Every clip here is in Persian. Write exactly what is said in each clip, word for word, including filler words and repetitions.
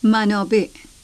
منابع.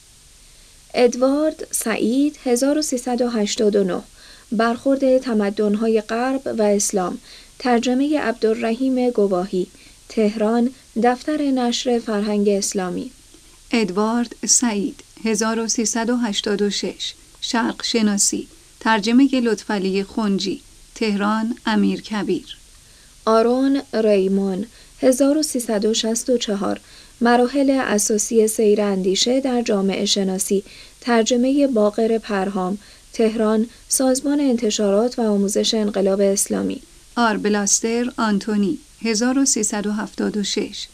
ادوارد سعید هزار و سیصد و هشتاد و نه برخورد تمدن‌های غرب و اسلام، ترجمه عبدالرحیم گواهی، تهران، دفتر نشر فرهنگ اسلامی. ادوارد سعید هزار و سیصد و هشتاد و شش شرق شناسی، ترجمه لطفعلی خنجی، تهران، امیرکبیر. آرون ریمون هزار و سیصد و شصت و چهار مراحل اساسی سیر اندیشه در جامعه شناسی، ترجمه باقر پرهام، تهران، سازمان انتشارات و آموزش انقلاب اسلامی. آربلاستر آنتونی هزار و سیصد و هفتاد و شش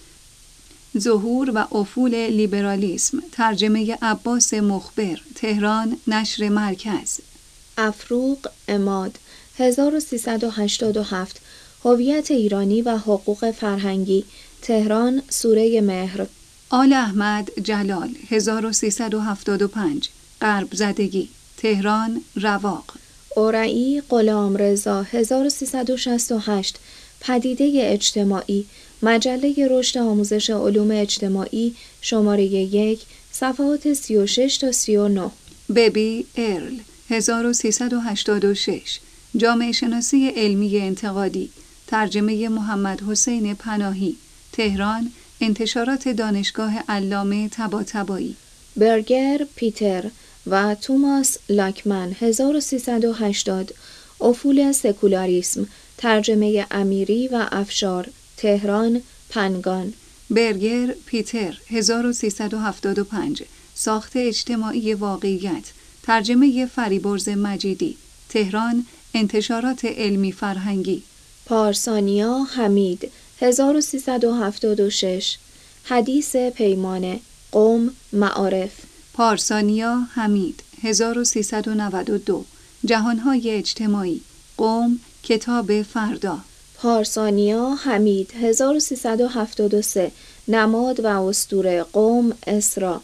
ظهور و افول لیبرالیسم، ترجمه عباس مخبر، تهران، نشر مرکز. افروق عماد هزار و سیصد و هشتاد و هفت هویت ایرانی و حقوق فرهنگی، تهران، سوره مهر. آل احمد جلال هزار و سیصد و هفتاد و پنج غرب زدگی، تهران، رواق. اورئی غلامرضا هزار و سیصد و شصت و هشت پدیده اجتماعی، مجله رشد آموزش علوم اجتماعی، شماره یک، صفحات سی و شش تا سی و نه. ببی ارل هزار و سیصد و هشتاد و شش جامعه شناسی علمی انتقادی، ترجمه محمد حسین پناهی، تهران، انتشارات دانشگاه علامه طباطبایی. برگر پیتر و توماس لاکمن هزار و سیصد و هشتاد افول سکولاریسم، ترجمه امیری و افشار، تهران، پنگان. برگر پیتر هزار و سیصد و هفتاد و پنج ساخت اجتماعی واقعیت، ترجمه فریبرز مجیدی، تهران، انتشارات علمی فرهنگی. پارسانیا حمید هزار و سیصد و هفتاد و شش حدیث پیمانه، قم، معارف. پارسانیا حمید هزار و سیصد و نود و دو جهانهای اجتماعی، قم، کتاب فردا. پارسانیا حمید هزار و سیصد و هفتاد و سه نماد و اسطوره، قم، اسرا.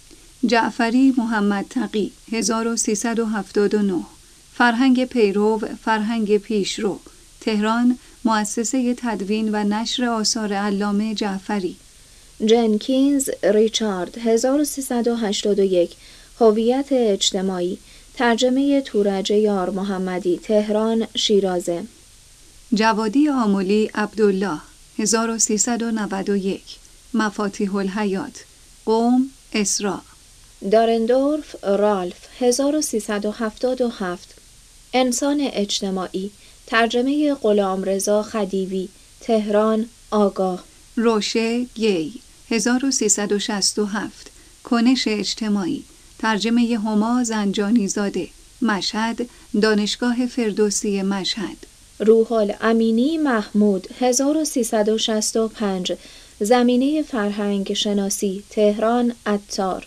جعفری محمد تقی هزار و سیصد و هفتاد و نه فرهنگ پیرو، فرهنگ پیشرو، تهران، مؤسسه تدوین و نشر آثار علامه جعفری. جنکینز ریچارد هزار و سیصد و هشتاد و یک هویت اجتماعی، ترجمه تورج یار محمدی، تهران، شیرازه. جوادی آملی عبدالله هزار و سیصد و نود و یک مفاتیح الحیات، قم، اسرا. دارندورف رالف هزار و سیصد و هفتاد و هفت انسان اجتماعی، ترجمه غلامرضا خدیوی، تهران، آگاه. روشه گی هزار و سیصد و شصت و هفت کنش اجتماعی، ترجمه هما زنجانی زاده، مشهد، دانشگاه فردوسی مشهد. روح الامینی محمود هزار و سیصد و شصت و پنج زمینه فرهنگ شناسی، تهران، عطار.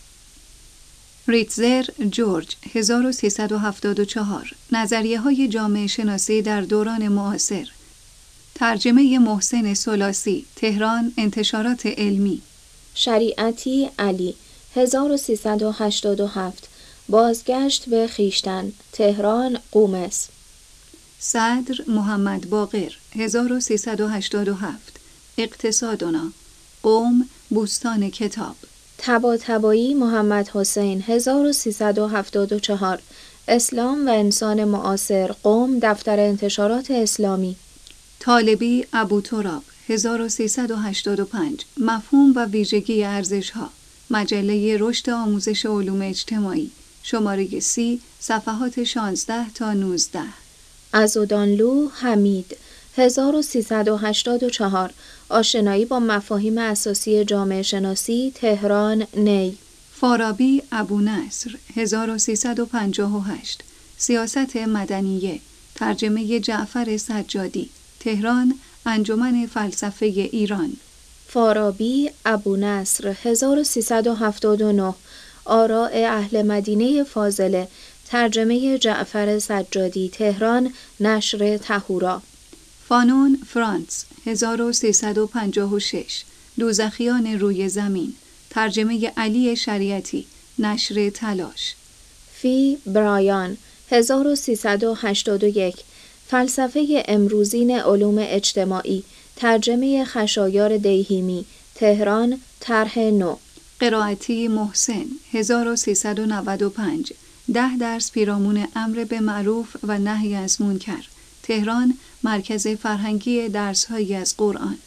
ریتزر جورج هزار و سیصد و هفتاد و چهار نظریه های جامعه شناسی در دوران معاصر، ترجمه محسن سلاسی، تهران، انتشارات علمی. شریعتی علی هزار و سیصد و هشتاد و هفت بازگشت به خویشتن، تهران، قومس. صدر محمد باقر هزار و سیصد و هشتاد و هفت اقتصادنا، قم، بوستان کتاب. طباطبایی محمد حسین هزار و سیصد و هفتاد و چهار اسلام و انسان معاصر، قم، دفتر انتشارات اسلامی. طالبی ابوتراب هزار و سیصد و هشتاد و پنج مفهوم و ویژگی ارزش‌ها، مجله رشد آموزش علوم اجتماعی، شماره سی، صفحات شانزده تا نوزده. عزادانلو حمید هزار و سیصد و هشتاد و چهار آشنایی با مفاهیم اساسی جامعه شناسی، تهران، نی. فارابی ابونصر هزار و سیصد و پنجاه و هشت سیاست مدنیه، ترجمه جعفر سجادی، تهران، انجمن فلسفه ایران. فارابی ابونصر هزار و سیصد و هفتاد و نه آراء اهل مدینه فاضله، ترجمه جعفر سجادی، تهران، نشر طهورا. فانون فرانس هزار و سیصد و پنجاه و شش دوزخیان روی زمین، ترجمه علی شریعتی، نشر تلاش. فی برایان هزار و سیصد و هشتاد و یک فلسفه امروزین علوم اجتماعی، ترجمه خشایار دیهیمی، تهران، طرح نو. قرائتی محسن هزار و سیصد و نود و پنج ده درس پیرامون امر به معروف و نهی از منکر. تهران، مرکز فرهنگی درس‌هایی از قرآن.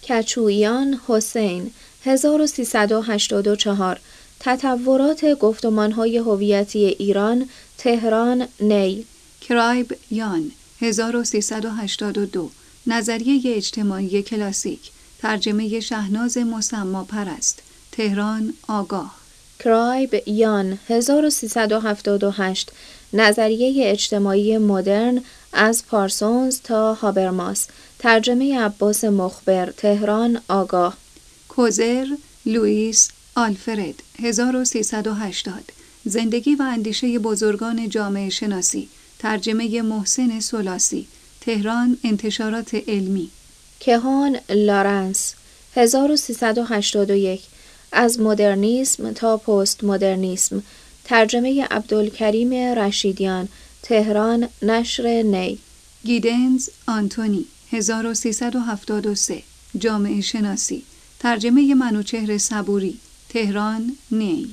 کچویان حسین هزار و سیصد و هشتاد و چهار تطورات گفتمان‌های هویتی ایران. تهران، نی. کرایب یان هزار و سیصد و هشتاد و دو نظریه اجتماعی کلاسیک. ترجمه شهناز مسما پرست. تهران، آگاه. کرایب یان هزار و سیصد و هفتاد و هشت نظریه اجتماعی مدرن از پارسونز تا هابرماس. ترجمه عباس مخبر. تهران، آگاه. کوزر لوئیس آلفرد هزار و سیصد و هشتاد زندگی و اندیشه بزرگان جامعه شناسی. ترجمه محسن سلاسی. تهران، انتشارات علمی. کهان لارنس هزار و سیصد و هشتاد و یک از مدرنیسم تا پست مدرنیسم. ترجمه عبدالکریم رشیدیان. تهران، نشر نی. گیدنز آنتونی هزار و سیصد و هفتاد و سه جامعه شناسی. ترجمه منوچهر صبوری. تهران، نی.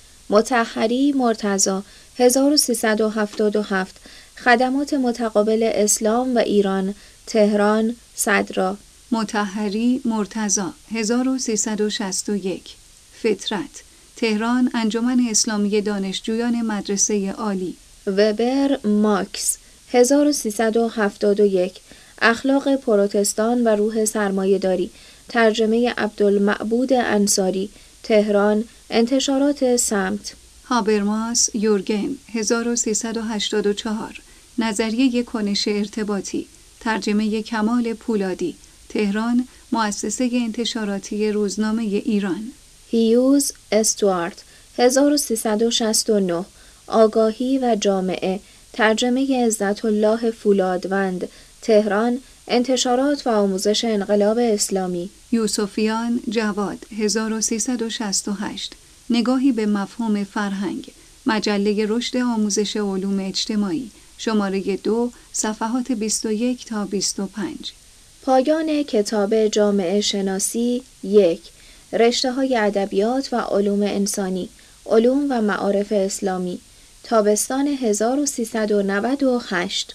مطهری مرتضی هزار و سیصد و هفتاد و هفت خدمات متقابل اسلام و ایران. تهران، صدرا. مطهری مرتضی هزار و سیصد و شصت و یک فطرت. تهران، انجمن اسلامی دانشجویان مدرسه عالی. وبر ماکس هزار و سیصد و هفتاد و یک اخلاق پروتستان و روح سرمایه‌داری. ترجمه عبدالمعبود انصاری. تهران، انتشارات سمت. هابرماس یورگن هزار و سیصد و هشتاد و چهار نظریه کنش ارتباطی. ترجمه کمال پولادی. تهران، مؤسسه انتشاراتی روزنامه ایران. هیوز استوارت هزار و سیصد و شصت و نه آگاهی و جامعه. ترجمه عزت الله فولادوند. تهران، انتشارات و آموزش انقلاب اسلامی. یوسفیان جواد هزار و سیصد و شصت و هشت نگاهی به مفهوم فرهنگ. مجله رشد آموزش علوم اجتماعی. شماره دو صفحات بیست و یک تا بیست و پنج. پایان کتاب جامعه شناسی یک. رشته های ادبیات و علوم انسانی، علوم و معارف اسلامی. تابستان هزار و سیصد و نود و هشت.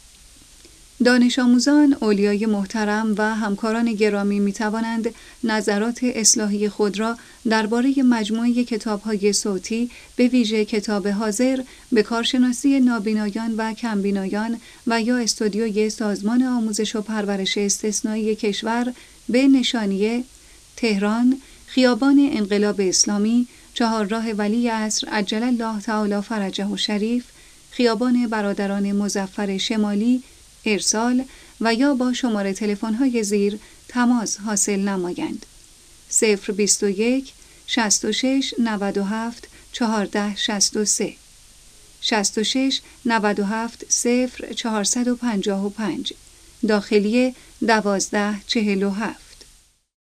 دانش آموزان، اولیای محترم و همکاران گرامی می توانند نظرات اصلاحی خود را درباره مجموعه کتاب‌های صوتی به ویژه کتاب حاضر به کارشناسی نابینایان و کمبینایان و یا استودیوی سازمان آموزش و پرورش استثنایی کشور به نشانیه تهران، خیابان انقلاب اسلامی، چهارراه ولی عصر عجل الله تعالی فرجه و شریف، خیابان برادران مظفر شمالی ارسال و یا با شماره تلفن‌های زیر تماس حاصل نمایند. صفر بیست و یک شصت و شش نود و هفت چهارده شصت و سه شصت و شش نود و هفت صفر چهارصد و پنجاه و پنج داخلیه دوازده چهل و هفت